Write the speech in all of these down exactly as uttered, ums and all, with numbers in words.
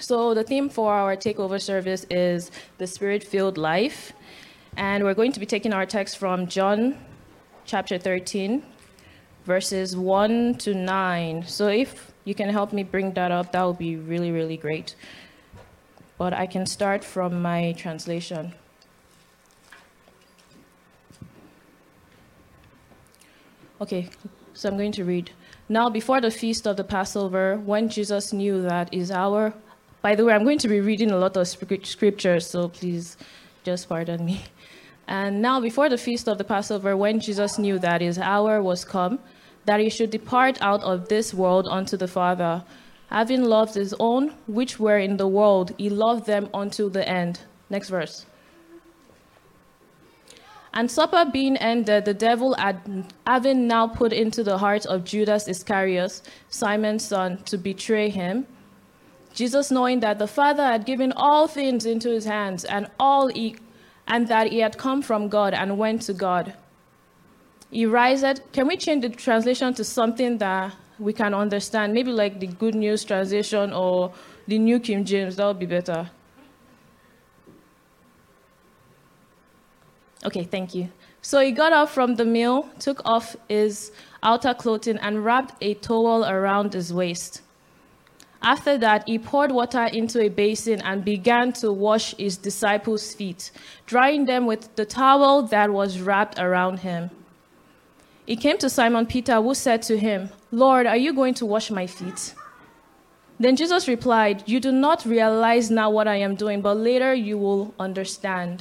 So the theme for our takeover service is the Spirit-filled life. And we're going to be taking our text from John chapter thirteen, verses one to nine. So if you can help me bring that up, that would be really, really great. But I can start from my translation. Okay, so I'm going to read. Now, before the feast of the Passover, when Jesus knew that his hour... By the way, I'm going to be reading a lot of scriptures, so please just pardon me. And now, before the feast of the Passover, when Jesus knew that his hour was come, that he should depart out of this world unto the Father, having loved his own, which were in the world, he loved them unto the end. Next verse. And supper being ended, the devil had, having now put into the heart of Judas Iscariot, Simon's son, to betray him, Jesus, knowing that the Father had given all things into his hands, and all he, and that he had come from God and went to God, he riseth. Can we change the translation to something that we can understand? Maybe like the Good News translation or the New King James. That would be better. Okay, thank you. So he got up from the meal, took off his outer clothing, and wrapped a towel around his waist. After that, he poured water into a basin and began to wash his disciples' feet, drying them with the towel that was wrapped around him. He came to Simon Peter, who said to him, Lord, are you going to wash my feet? Then Jesus replied, you do not realize now what I am doing, but later you will understand.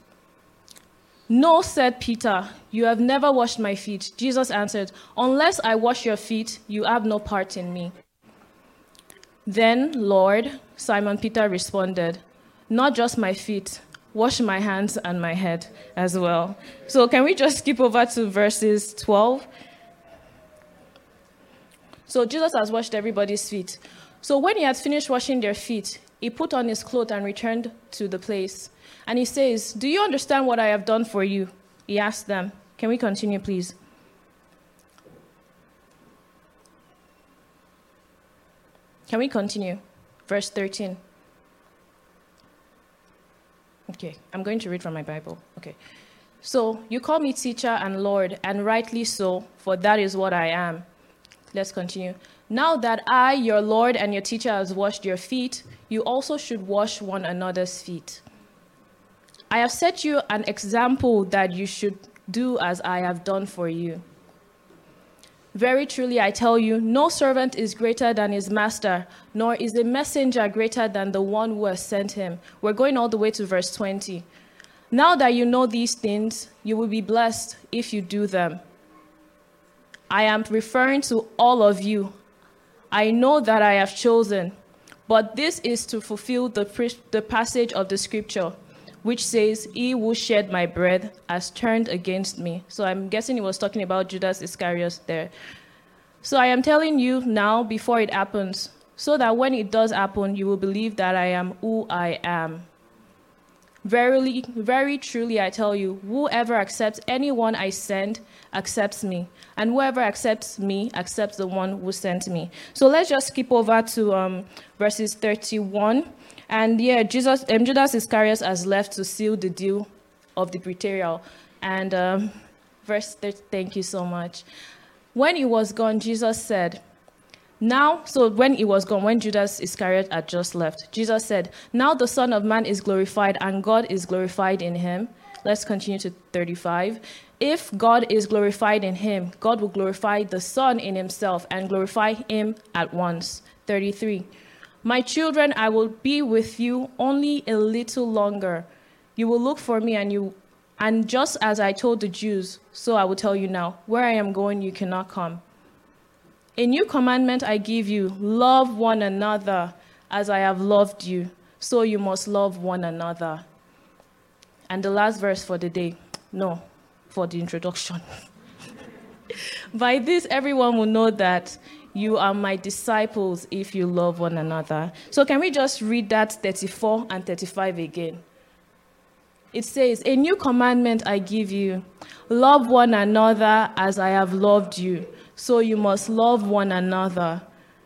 No, said Peter, you have never washed my feet. Jesus answered, unless I wash your feet, you have no part in me. Then, Lord, Simon Peter responded, not just my feet, wash my hands and my head as well. So can we just skip over to verses twelve? So Jesus has washed everybody's feet. So when he had finished washing their feet, he put on his clothes and returned to the place. And he says, do you understand what I have done for you? He asked them. Can we continue, please? Can we continue? Verse thirteen. Okay, I'm going to read from my Bible. Okay. So, you call me teacher and Lord, and rightly so, for that is what I am. Let's continue. Now that I, your Lord and your teacher, has washed your feet, you also should wash one another's feet. I have set you an example that you should do as I have done for you. Very truly, I tell you, no servant is greater than his master, nor is a messenger greater than the one who has sent him. We're going all the way to verse twenty. Now that you know these things, you will be blessed if you do them. I am referring to all of you. I know that I have chosen, but this is to fulfill the, the passage of the scripture, which says, he who shed my bread has turned against me. So I'm guessing he was talking about Judas Iscariot there. So I am telling you now before it happens, so that when it does happen, you will believe that I am who I am. Verily, very truly, I tell you, whoever accepts anyone I send accepts me, and whoever accepts me accepts the one who sent me. So let's just skip over to um, verses thirty-one. And yeah, Jesus, um, Judas Iscariot has left to seal the deal of the betrayal. And um, verse thirty, thank you so much. When he was gone, Jesus said, now, so when he was gone, when Judas Iscariot had just left, Jesus said, now the Son of Man is glorified and God is glorified in him. Let's continue to thirty-five. If God is glorified in him, God will glorify the Son in himself and glorify him at once. thirty-three. My children, I will be with you only a little longer. You will look for me, and you, and just as I told the Jews, so I will tell you now, where I am going, you cannot come. A new commandment I give you, love one another as I have loved you, so you must love one another. And the last verse for the day, no, for the introduction. By this, everyone will know that you are my disciples if you love one another. So can we just read that thirty-four and thirty-five again? It says, a new commandment I give you, love one another as I have loved you, so you must love one another.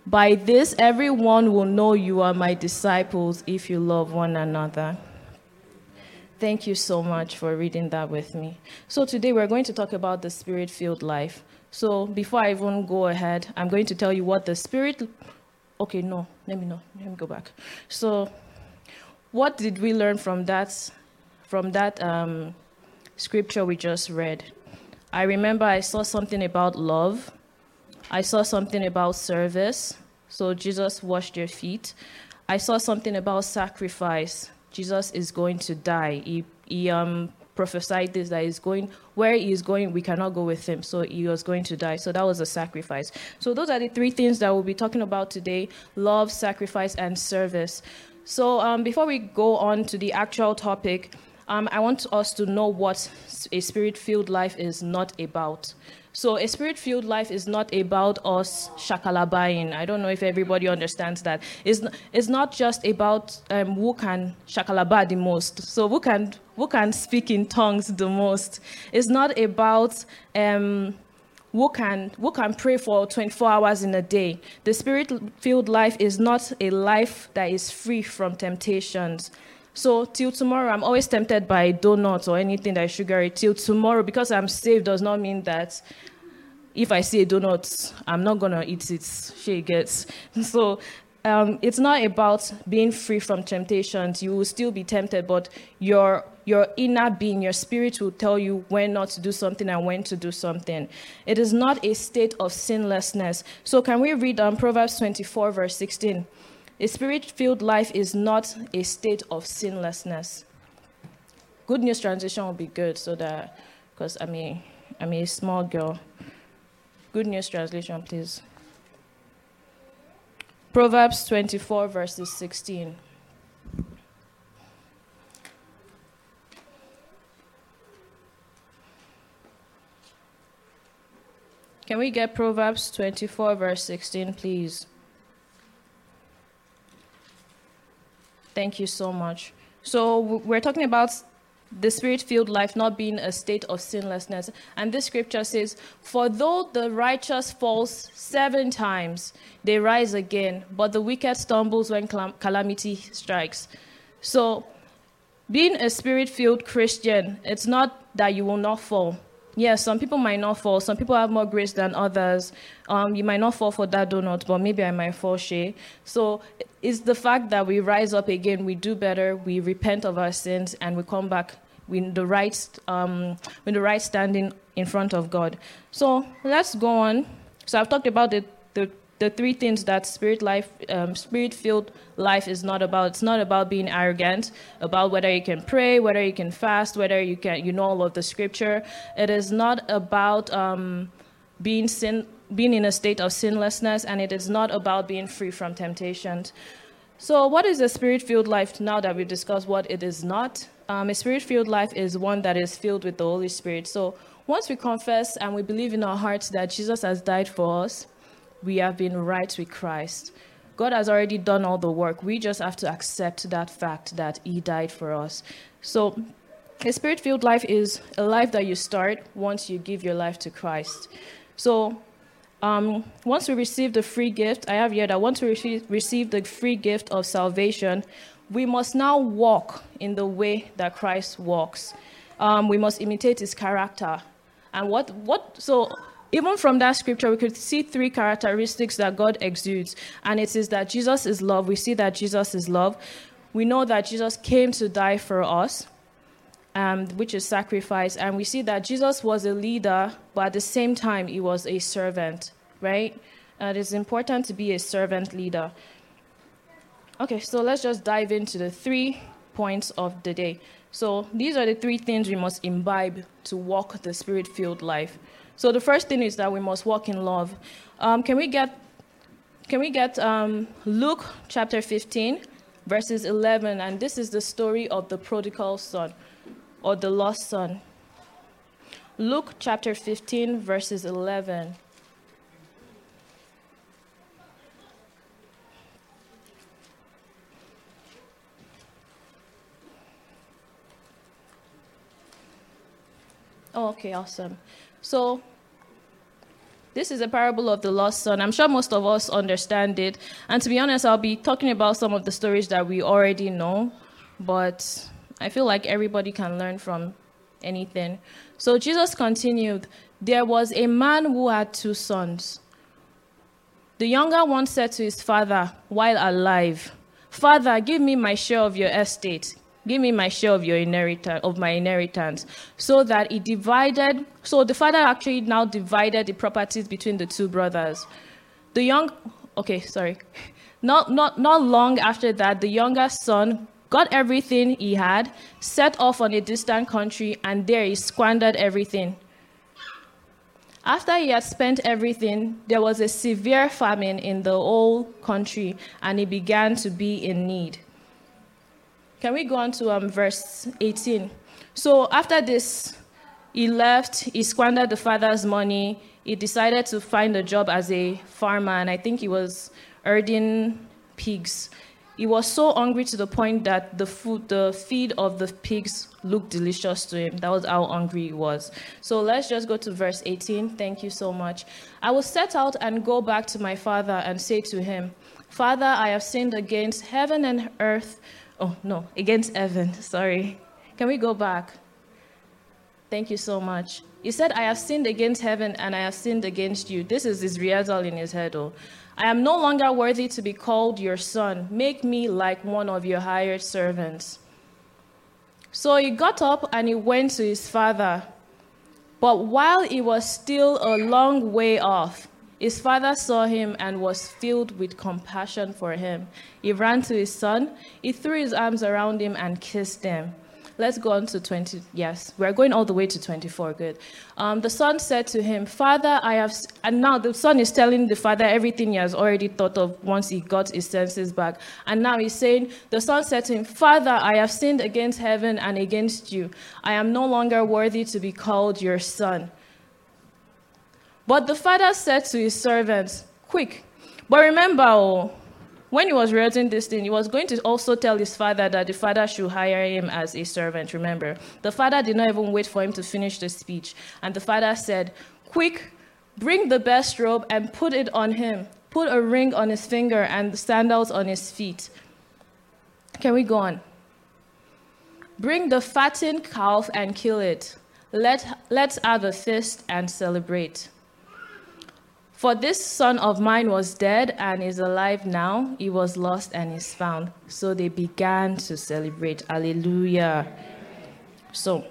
By this, everyone will know you are my disciples if you love one another. Thank you so much for reading that with me. So today we're going to talk about the Spirit-filled life. So before I even go ahead, I'm going to tell you what the Spirit... Okay, no, let me know. Let me go back. So what did we learn from that, from that um, scripture we just read? I remember I saw something about love. I saw something about service. So Jesus washed your feet. I saw something about sacrifice. Jesus is going to die. He, he um, prophesied this, that he's going, where he is going, we cannot go with him. So he was going to die. So that was a sacrifice. So those are the three things that we'll be talking about today: love, sacrifice, and service. So um, before we go on to the actual topic, um, I want us to know what a spirit-filled life is not about. So a spirit-filled life is not about us shakalabaing. I don't know if everybody understands that. It's, it's not just about um, who can shakalaba the most. So who can who can speak in tongues the most. It's not about um, who can who can pray for twenty-four hours in a day. The spirit-filled life is not a life that is free from temptations. So till tomorrow, I'm always tempted by donuts or anything that is sugary. Till tomorrow, because I'm saved, does not mean that if I see a donut, I'm not going to eat it. She gets. So um, it's not about being free from temptations. You will still be tempted, but your your inner being, your spirit will tell you when not to do something and when to do something. It is not a state of sinlessness. So can we read um, Proverbs twenty-four, verse sixteen? A spirit-filled life is not a state of sinlessness. Good News Translation will be good, so that, because I'm a, I'm a small girl. Good News Translation, please. Proverbs twenty-four, verses sixteen. Can we get Proverbs twenty-four, verse sixteen, please? Thank you so much. So we're talking about the spirit-filled life not being a state of sinlessness. And this scripture says, "For though the righteous falls seven times, they rise again, but the wicked stumbles when calamity strikes." So being a spirit-filled Christian, it's not that you will not fall. Yes, some people might not fall. Some people have more grace than others. Um, you might not fall for that donut, but maybe I might fall, Shay. So it's the fact that we rise up again, we do better, we repent of our sins, and we come back with the right, um, with the right standing in front of God. So let's go on. So I've talked about the the, the three things that spirit life, um, spirit-filled life is not about. It's not about being arrogant, about whether you can pray, whether you can fast, whether you can, you know all of the scripture. It is not about um, being sin, being in a state of sinlessness, and it is not about being free from temptations. So what is a spirit-filled life now that we've discussed what it is not? Um, a spirit-filled life is one that is filled with the Holy Spirit. So once we confess and we believe in our hearts that Jesus has died for us, we have been right with Christ. God has already done all the work. We just have to accept that fact that he died for us. So a spirit-filled life is a life that you start once you give your life to Christ. So um, once we receive the free gift, I have here that once we receive, receive the free gift of salvation, we must now walk in the way that Christ walks. Um, we must imitate his character. And what, what, so even from that scripture, we could see three characteristics that God exudes. And it is that Jesus is love. We see that Jesus is love. We know that Jesus came to die for us, um, which is sacrifice. And we see that Jesus was a leader, but at the same time, he was a servant, right? And it's important to be a servant leader. Okay, so let's just dive into the three points of the day. So these are the three things we must imbibe to walk the spirit-filled life. So the first thing is that we must walk in love. Um, can we get, can we get um, Luke chapter fifteen, verses eleven, and this is the story of the prodigal son, or the lost son. Luke chapter fifteen, verses eleven. Oh, okay, awesome. So This is a parable of the lost son. I'm sure most of us understand it. And to be honest, I'll be talking about some of the stories that we already know, but I feel like everybody can learn from anything. So Jesus continued, there was a man who had two sons. The younger one said to his father while alive, Father, give me my share of your estate. Give me my share of your inheritance, of my inheritance. So that he divided, so the father actually now divided the properties between the two brothers. The young, okay, sorry. Not, not, not long after that, the younger son got everything he had, set off on a distant country, and there he squandered everything. After he had spent everything, there was a severe famine in the whole country, and he began to be in need. Can we go on to um, verse eighteen? So after this, he left, he squandered the father's money, he decided to find a job as a farmer, and I think he was herding pigs. He was so hungry to the point that the food, the feed of the pigs looked delicious to him. That was how hungry he was. So let's just go to verse eighteen. Thank you so much. I will set out and go back to my father and say to him, Father, I have sinned against heaven and earth. Oh, no, against heaven. Sorry. Can we go back? Thank you so much. He said, I have sinned against heaven and I have sinned against you. This is his rehearsal in his head. Oh. I am no longer worthy to be called your son. Make me like one of your hired servants. So he got up and he went to his father. But while he was still a long way off, his father saw him and was filled with compassion for him. He ran to his son, he threw his arms around him and kissed him. Let's go on to twenty. Yes, we're going all the way to twenty-four. Good. Um, the son said to him, Father, I have... And now the son is telling the father everything he has already thought of once he got his senses back. And now he's saying, the son said to him, Father, I have sinned against heaven and against you. I am no longer worthy to be called your son. But the father said to his servants, quick. But remember, oh, when he was writing this thing, he was going to also tell his father that the father should hire him as a servant, remember. The father did not even wait for him to finish the speech. And the father said, quick, bring the best robe and put it on him. Put a ring on his finger and the sandals on his feet. Can we go on? Bring the fattened calf and kill it. Let, let's have a feast and celebrate. For this son of mine was dead and is alive now. He was lost and is found. So they began to celebrate. Hallelujah. So,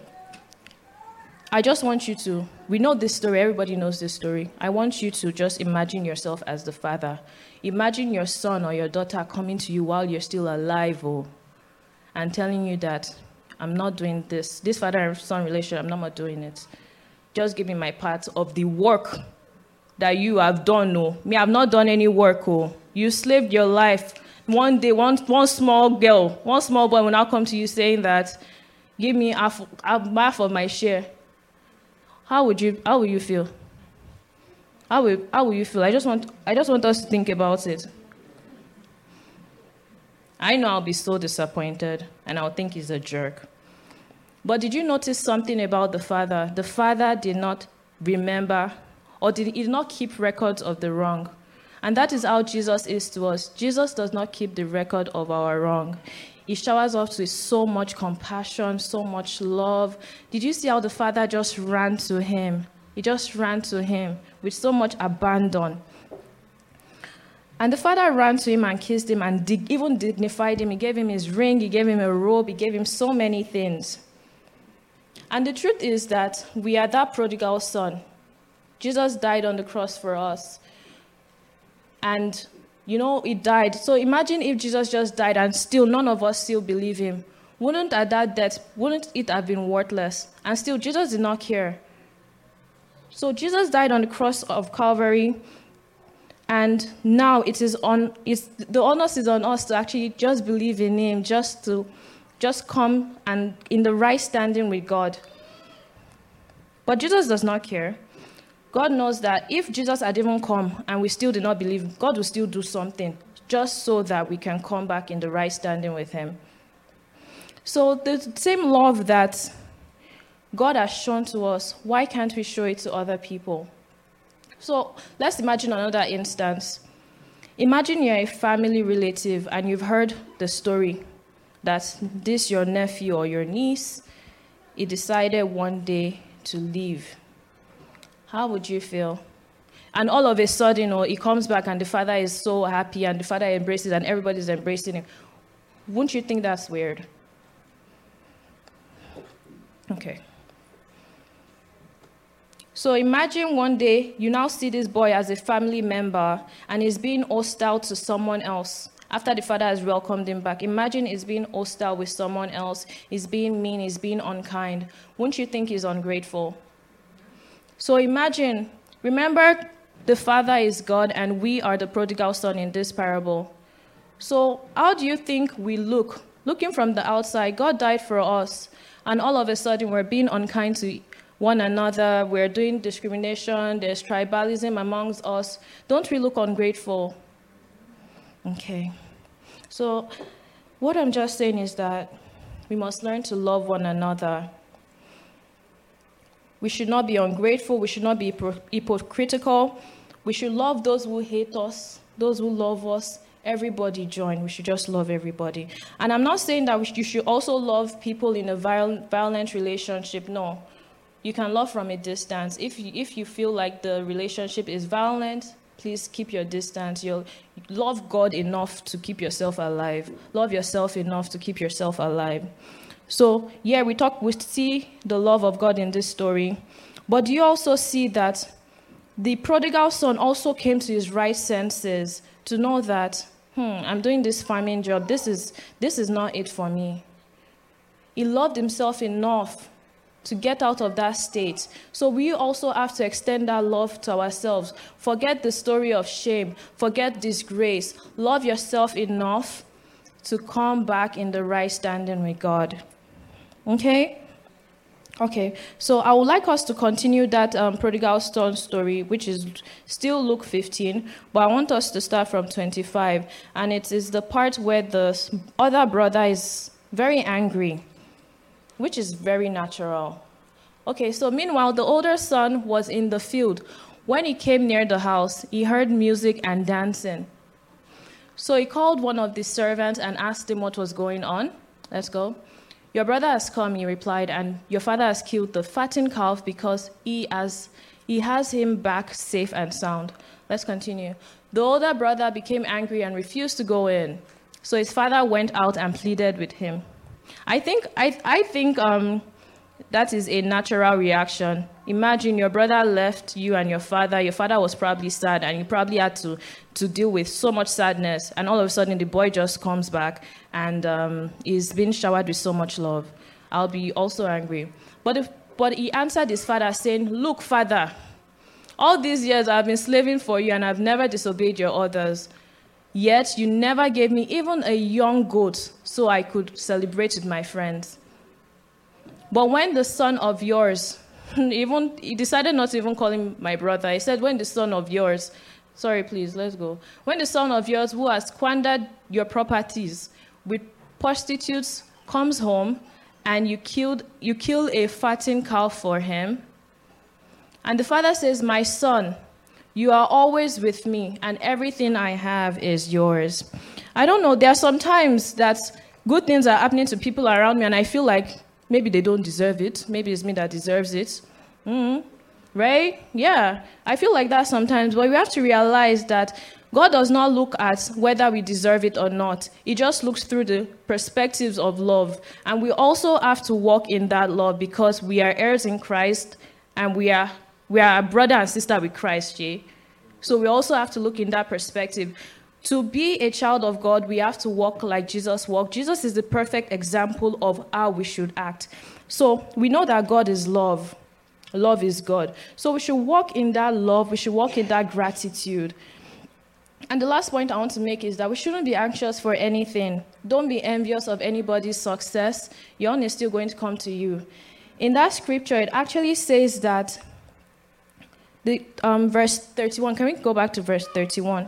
I just want you to, we know this story, everybody knows this story. I want you to just imagine yourself as the father. Imagine your son or your daughter coming to you while you're still alive, oh, and telling you that, I'm not doing this. This father and son relationship, I'm not doing it. Just give me my part of the work that you have done. No, me, I've not done any work. Oh, you slaved your life. One day, one one small girl, one small boy will now come to you saying that, give me half, half of my share. How would you? How will you feel? How will How will you feel? I just want I just want us to think about it. I know I'll be so disappointed, and I'll think he's a jerk. But did you notice something about the father? The father did not remember, or did, he did not keep records of the wrong. And that is how Jesus is to us. Jesus does not keep the record of our wrong. He showers us with so much compassion, so much love. Did you see how the father just ran to him? He just ran to him with so much abandon. And the father ran to him and kissed him and dig, even dignified him. He gave him his ring, he gave him a robe, he gave him so many things. And the truth is that we are that prodigal son. Jesus died on the cross for us. And, you know, he died. So imagine if Jesus just died and still none of us still believe him. Wouldn't at that death, wouldn't it have been worthless? And still, Jesus did not care. So Jesus died on the cross of Calvary. And now it is on, it's, the onus is on us to actually just believe in him, just to just come and in the right standing with God. But Jesus does not care. God knows that if Jesus had even come and we still did not believe, God will still do something just so that we can come back in the right standing with him. So the same love that God has shown to us, why can't we show it to other people? So let's imagine another instance. Imagine you're a family relative and you've heard the story that this your nephew or your niece, he decided one day to leave. How would you feel? And all of a sudden, you know, he comes back and the father is so happy and the father embraces and everybody's embracing him. Wouldn't you think that's weird? Okay. So imagine one day you now see this boy as a family member and he's being hostile to someone else after the father has welcomed him back. Imagine he's being hostile with someone else. He's being mean. He's being unkind. Wouldn't you think he's ungrateful? So imagine, remember, the father is God and we are the prodigal son in this parable. So how do you think we look? Looking from the outside, God died for us, and all of a sudden we're being unkind to one another, we're doing discrimination, there's tribalism amongst us. Don't we look ungrateful? Okay. So what I'm just saying is that we must learn to love one another. We should not be ungrateful. We should not be hypocritical. We should love those who hate us, those who love us. Everybody join. We should just love everybody. And I'm not saying that we should, you should also love people in a violent, violent relationship. No. You can love from a distance. If you, if you feel like the relationship is violent, please keep your distance. You'll love God enough to keep yourself alive. Love yourself enough to keep yourself alive. So, yeah, we talk, we see the love of God in this story. But do you also see that the prodigal son also came to his right senses to know that, hmm, I'm doing this farming job. This is, this is not it for me. He loved himself enough to get out of that state. So we also have to extend that love to ourselves. Forget the story of shame. Forget disgrace. Love yourself enough to come back in the right standing with God. Okay? Okay, so I would like us to continue that um, prodigal son story, which is still Luke fifteen, but I want us to start from twenty-five. And it is the part where the other brother is very angry, which is very natural. Okay, so meanwhile, the older son was in the field. When he came near the house, he heard music and dancing. So he called one of the servants and asked him what was going on. Let's go. Your brother has come, he replied, and your father has killed the fattened calf because he has, he has him back safe and sound. Let's continue. The older brother became angry and refused to go in. So his father went out and pleaded with him. I think I I think um that is a natural reaction. Imagine your brother left you and your father. Your father was probably sad, and you probably had to, to deal with so much sadness. And all of a sudden, the boy just comes back and um, is being showered with so much love. I'll be also angry. But if, but he answered his father, saying, "Look, father, all these years I've been slaving for you, and I've never disobeyed your orders. Yet you never gave me even a young goat so I could celebrate with my friends. But when the son of yours," even he decided not to even call him my brother. He said, when the son of yours, sorry, please, let's go. When the son of yours who has squandered your properties with prostitutes comes home and you killed you kill a fattened cow for him. And the father says, my son, you are always with me and everything I have is yours. I don't know, there are some times that good things are happening to people around me and I feel like maybe they don't deserve it. Maybe it's me that deserves it. Mm-hmm. Right? Yeah. I feel like that sometimes. But we have to realize that God does not look at whether we deserve it or not. He just looks through the perspectives of love. And we also have to walk in that love because we are heirs in Christ and we are we are a brother and sister with Christ, Jay. So we also have to look in that perspective. To be a child of God, we have to walk like Jesus walked. Jesus is the perfect example of how we should act. So we know that God is love. Love is God. So we should walk in that love. We should walk in that gratitude. And the last point I want to make is that we shouldn't be anxious for anything. Don't be envious of anybody's success. Your own is still going to come to you. In that scripture, it actually says that, the um, verse thirty-one, can we go back to verse thirty-one?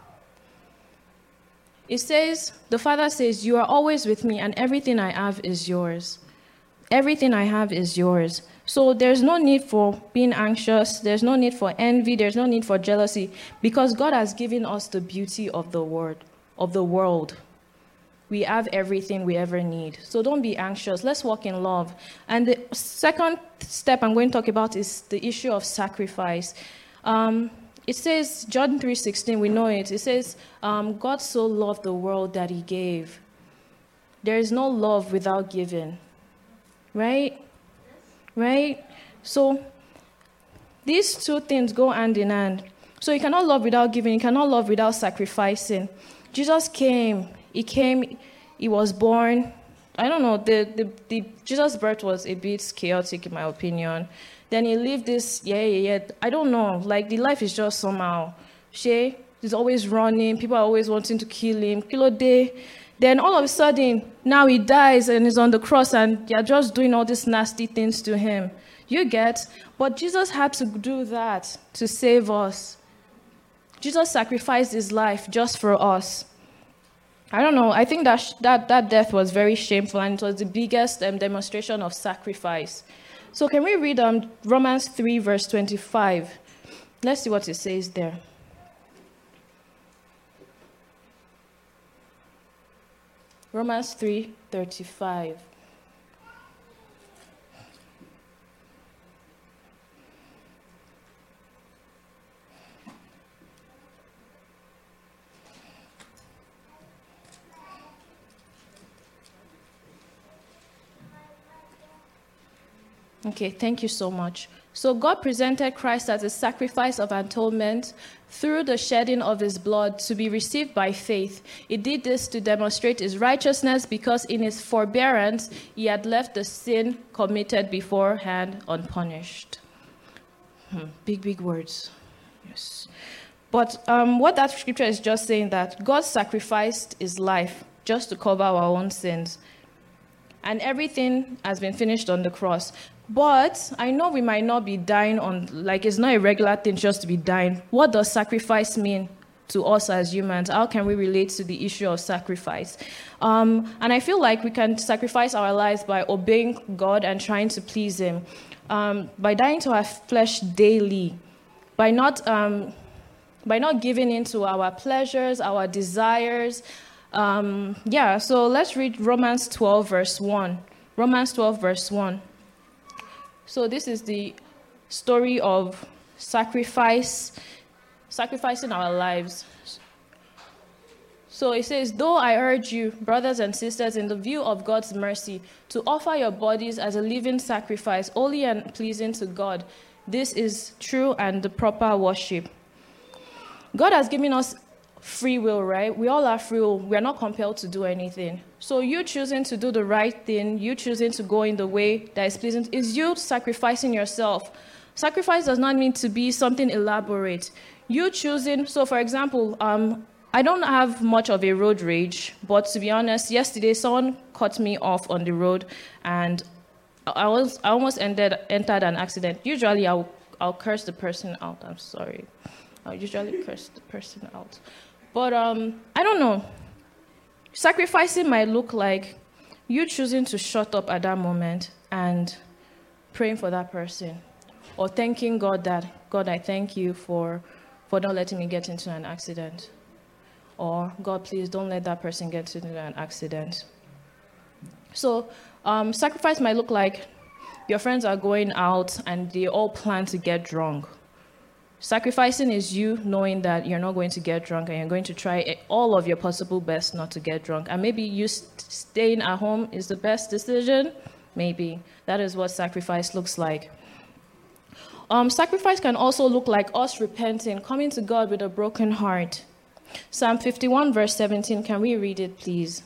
It says, the father says, you are always with me and everything I have is yours. Everything I have is yours. So there's no need for being anxious. There's no need for envy. There's no need for jealousy, because God has given us the beauty of the word, of the world. We have everything we ever need. So don't be anxious. Let's walk in love. And the second step I'm going to talk about is the issue of sacrifice. Um, it says, John three sixteen, we know it. It says, um, God so loved the world that he gave. There is no love without giving. Right? Right? So these two things go hand in hand. So you cannot love without giving. You cannot love without sacrificing. Jesus came. He came. He was born. I don't know. The, the, the Jesus' birth was a bit chaotic, in my opinion. Then he lived this, yeah, yeah, yeah. I don't know. Like, the life is just somehow. She is always running. People are always wanting to kill him. Kilo day. Then all of a sudden, now he dies and is on the cross, and you're just doing all these nasty things to him. You get? But Jesus had to do that to save us. Jesus sacrificed his life just for us. I don't know. I think that sh- that, that death was very shameful, and it was the biggest um, demonstration of sacrifice. So can we read um, Romans three, verse twenty-five? Let's see what it says there. Romans three thirty-five. Okay, thank you so much. So God presented Christ as a sacrifice of atonement through the shedding of his blood to be received by faith. He did this to demonstrate his righteousness, because in his forbearance he had left the sin committed beforehand unpunished. Hmm, big, big words. Yes. But um, what that scripture is just saying, that God sacrificed his life just to cover our own sins. And everything has been finished on the cross. But I know we might not be dying on, like, it's not a regular thing just to be dying. What does sacrifice mean to us as humans? How can we relate to the issue of sacrifice? Um, and I feel like we can sacrifice our lives by obeying God and trying to please him, um, by dying to our flesh daily, by not, um, by not giving in to our pleasures, our desires. Um, yeah, so let's read Romans twelve, verse one. Romans twelve, verse one. So this is the story of sacrifice, sacrificing our lives. So it says, though I urge you, brothers and sisters, in the view of God's mercy, to offer your bodies as a living sacrifice, holy and pleasing to God. This is true and the proper worship. God has given us free will, right? We all have free will. We are not compelled to do anything. So you choosing to do the right thing, you choosing to go in the way that is pleasing, is you sacrificing yourself. Sacrifice does not mean to be something elaborate. You choosing, so for example, um, I don't have much of a road rage, but to be honest, yesterday someone cut me off on the road, and I was I almost ended entered an accident. Usually I'll I'll curse the person out. I'm sorry. I'll usually curse the person out. But um, I don't know. Sacrificing might look like you choosing to shut up at that moment and praying for that person, or thanking God that, God, I thank you for, for not letting me get into an accident. Or, God, please don't let that person get into an accident. So um, sacrifice might look like your friends are going out and they all plan to get drunk. Sacrificing is you knowing that you're not going to get drunk, and you're going to try all of your possible best not to get drunk. And maybe you st- staying at home is the best decision. Maybe. That is what sacrifice looks like. Um, sacrifice can also look like us repenting, coming to God with a broken heart. Psalm fifty-one, verse seventeen. Can we read it, please?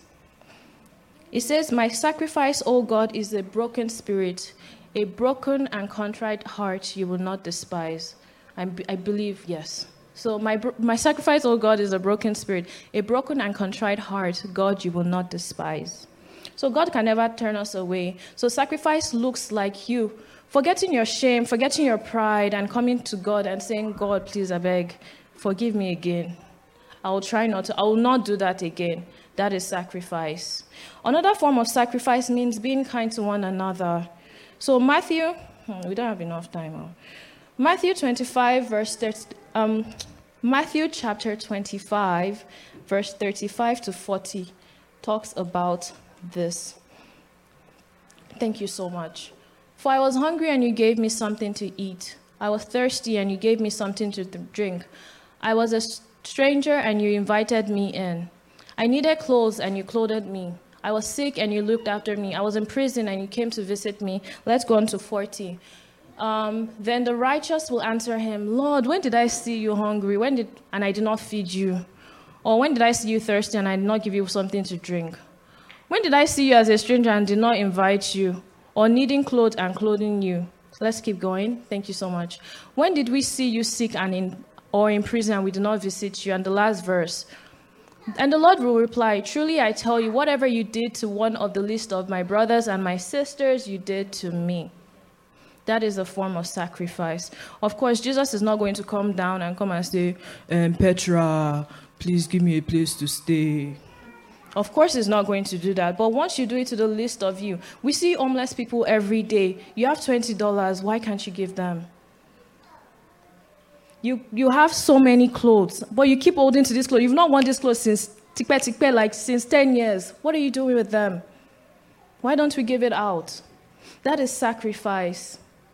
It says, my sacrifice, O God, is a broken spirit. A broken and contrite heart you will not despise. I, b- I believe, yes. So my my sacrifice, oh God, is a broken spirit. A broken and contrite heart, God, you will not despise. So God can never turn us away. So sacrifice looks like you forgetting your shame, forgetting your pride, and coming to God and saying, God, please, I beg, forgive me again. I will try not to. I will not do that again. That is sacrifice. Another form of sacrifice means being kind to one another. So Matthew, Hmm, we don't have enough time. Huh? Matthew twenty-five, verse thirty. Um, Matthew chapter twenty-five, verse thirty-five to forty, talks about this. Thank you so much. For I was hungry and you gave me something to eat. I was thirsty and you gave me something to th- drink. I was a stranger and you invited me in. I needed clothes and you clothed me. I was sick and you looked after me. I was in prison and you came to visit me. Let's go on to forty. Um, then the righteous will answer him, Lord, when did I see you hungry? When did and I did not feed you? Or when did I see you thirsty and I did not give you something to drink? When did I see you as a stranger and did not invite you? Or needing clothes and clothing you? Let's keep going. Thank you so much. When did we see you sick and in or in prison and we did not visit you? And the last verse. And the Lord will reply, truly I tell you, whatever you did to one of the least of my brothers and my sisters, you did to me. That is a form of sacrifice. Of course, Jesus is not going to come down and come and say, um, Petra, please give me a place to stay. Of course, he's not going to do that. But once you do it to the least of you, we see homeless people every day. You have twenty dollars. Why can't you give them? You you have so many clothes, but you keep holding to this clothes. You've not worn this clothes since tikpe tikpe, like since ten years. What are you doing with them? Why don't we give it out? That is sacrifice.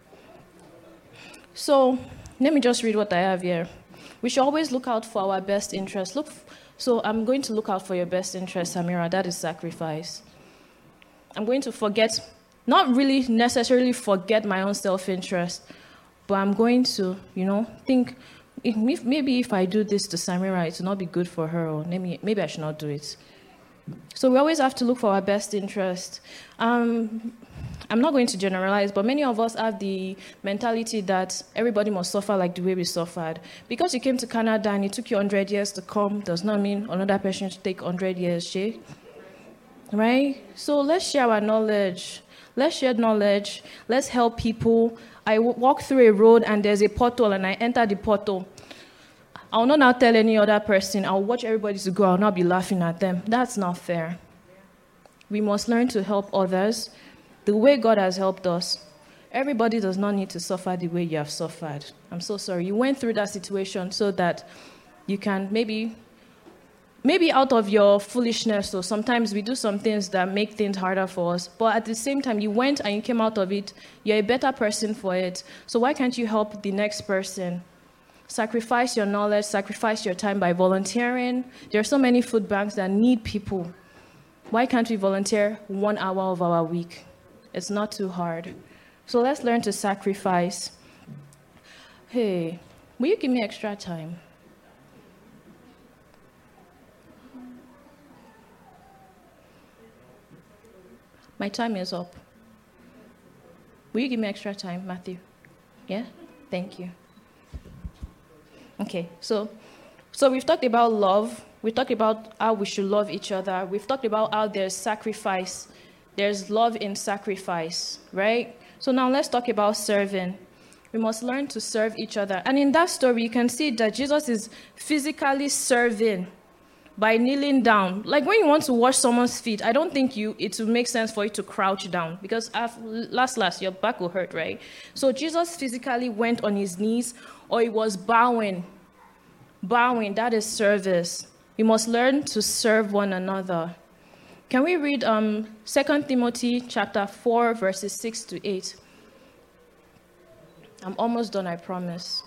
So let me just read what I have here. We should always look out for our best interest. Look, so I'm going to look out for your best interest, Samira. That is sacrifice. I'm going to forget, not really necessarily forget my own self-interest, but I'm going to, you know, think, if, maybe if I do this to Samira, it will not be good for her, or maybe, maybe I should not do it. So we always have to look for our best interest. Um, I'm not going to generalize, but many of us have the mentality that everybody must suffer like the way we suffered. Because you came to Canada and it took you one hundred years to come, does not mean another person should take one hundred years, she? Right? So let's share our knowledge. Let's share knowledge. Let's help people. I w- walk through a road and there's a pothole and I enter the pothole. I'll not now tell any other person. I'll watch everybody to go. I'll not be laughing at them. That's not fair. We must learn to help others the way God has helped us. Everybody does not need to suffer the way you have suffered. I'm so sorry. You went through that situation so that you can maybe, maybe out of your foolishness, so sometimes we do some things that make things harder for us, but at the same time, you went and you came out of it. You're a better person for it. So why can't you help the next person? Sacrifice your knowledge, sacrifice your time by volunteering. There are so many food banks that need people. Why can't we volunteer one hour of our week? It's not too hard. So let's learn to sacrifice. Hey, will you give me extra time? My time is up. Will you give me extra time, Matthew? Yeah? Thank you. Okay, so so we've talked about love. We've talked about how we should love each other. We've talked about how there's sacrifice. There's love in sacrifice, right? So now let's talk about serving. We must learn to serve each other. And in that story, you can see that Jesus is physically serving by kneeling down. Like when you want to wash someone's feet, I don't think you it will make sense for you to crouch down because after, last, last, your back will hurt, right? So Jesus physically went on his knees, or he was bowing. Bowing, that is service. We must learn to serve one another. Can we read um, Second Timothy chapter four, verses six to eight? I'm almost done, I promise.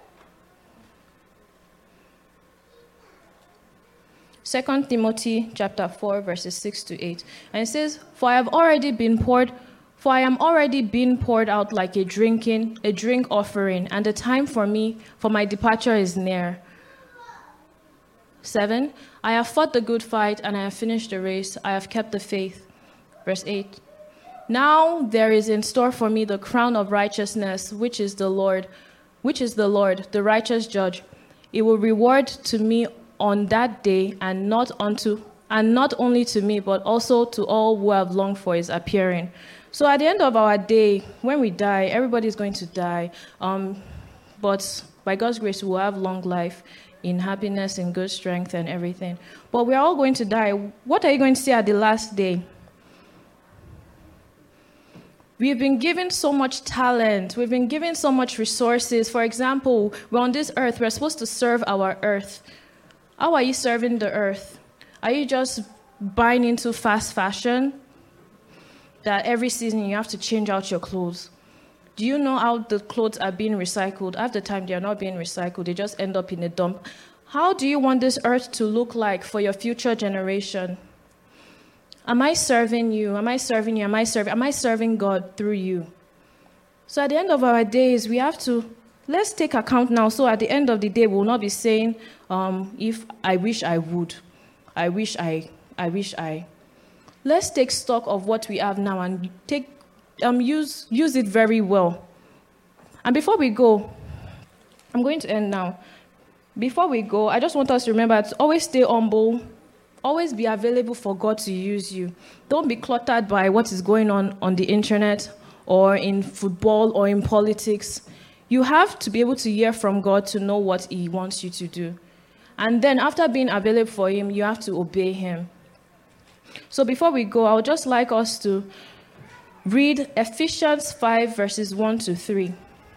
Second Timothy chapter four, verses six to eight. And it says, For I have already been poured, for I am already being poured out like a drinking, a drink offering, and the time for me, for my departure is near. Seven, I have fought the good fight, and I have finished the race. I have kept the faith. Verse eight, now there is in store for me the crown of righteousness, which is the Lord, which is the Lord, the righteous judge. It will reward to me on that day, and not unto, and not only to me, but also to all who have longed for his appearing. So at the end of our day, when we die, everybody is going to die. Um, but by God's grace, we will have long life in happiness, in good strength, and everything. But we're all going to die. What are you going to see at the last day? We've been given so much talent. We've been given so much resources. For example, we're on this earth. We're supposed to serve our earth. How are you serving the earth? Are you just buying into fast fashion? That every season you have to change out your clothes. Do you know how the clothes are being recycled? Half the time they are not being recycled. They just end up in a dump. How do you want this earth to look like for your future generation? Am I serving you? Am I serving you? Am I serving? Am I serving God through you? So at the end of our days, we have to, let's take account now. So at the end of the day, we will not be saying, um, if I wish I would, I wish I, I wish I. Let's take stock of what we have now and take, um, use, use it very well. And before we go, I'm going to end now. Before we go, I just want us to remember to always stay humble. Always be available for God to use you. Don't be cluttered by what is going on on the internet or in football or in politics. You have to be able to hear from God to know what he wants you to do. And then after being available for him, you have to obey him. So before we go, I would just like us to read Ephesians five, verses one to three.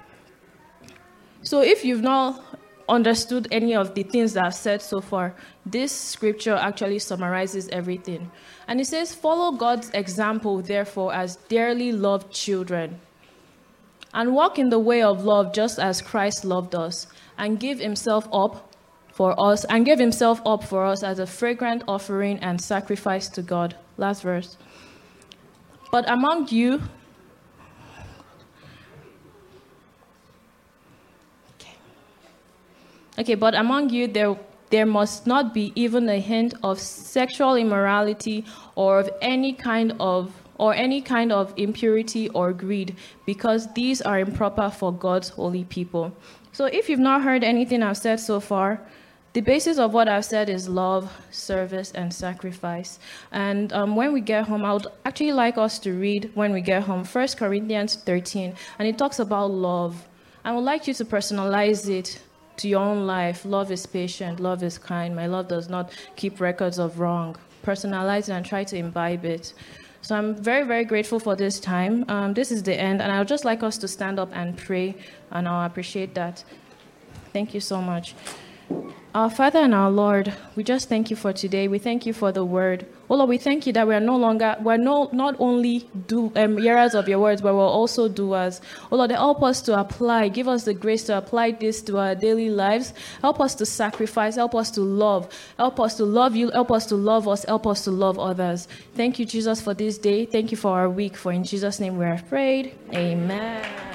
So if you've not understood any of the things that I've said so far, this scripture actually summarizes everything. And it says, follow God's example, therefore, as dearly loved children, and walk in the way of love just as Christ loved us, and give himself up for us, and give himself up for us as a fragrant offering and sacrifice to God. Last verse. But among you, Okay, but among you there there must not be even a hint of sexual immorality or of any kind of or any kind of impurity or greed, because these are improper for God's holy people. So if you've not heard anything I've said so far, the basis of what I've said is love, service, and sacrifice. And um, when we get home, I would actually like us to read, when we get home, First Corinthians thirteen, and it talks about love. I would like you to personalize it to your own life. Love is patient, love is kind, my love does not keep records of wrong. Personalize it and try to imbibe it. So I'm very, very grateful for this time. Um, this is the end, and I would just like us to stand up and pray, and I'll appreciate that. Thank you so much. Our Father and our Lord, we just thank you for today. We thank you for the word. Oh Lord, we thank you that we are no longer, we're no, not only do, um, hearers of your words, but we're also doers. Oh Lord, help us to apply. Give us the grace to apply this to our daily lives. Help us to sacrifice. Help us to love. Help us to love you. Help us to love us. Help us to love others. Thank you, Jesus, for this day. Thank you for our week. For in Jesus' name we are prayed. Amen.